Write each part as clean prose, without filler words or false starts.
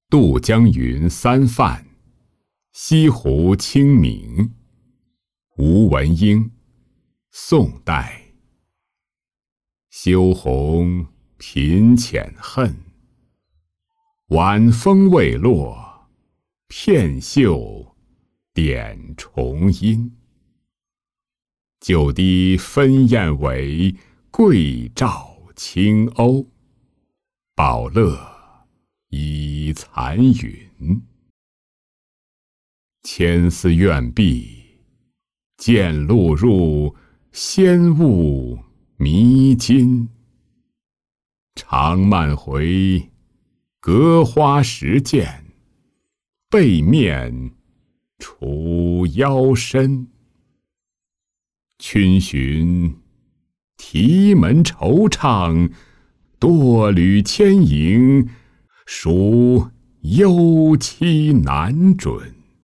渡江云三泛，西湖清明。吴文英，宋代。羞红频浅恨，晚风未落，片袖点重阴。就滴分燕尾，桂棹轻鸥。宝乐倚残云。千丝怨碧，渐露入仙雾迷津。长漫回，隔花时见，背面除腰身。群寻题门惆怅，多旅牵营，属幽期难准。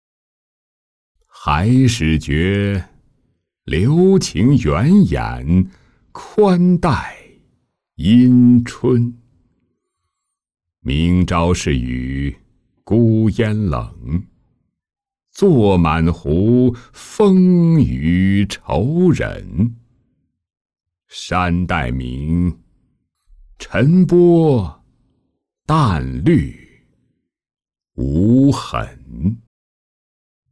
还始觉留情远眼，宽待阴春。明朝是雨，孤烟冷。坐满湖，风雨愁人。山带明，晨波淡绿无痕。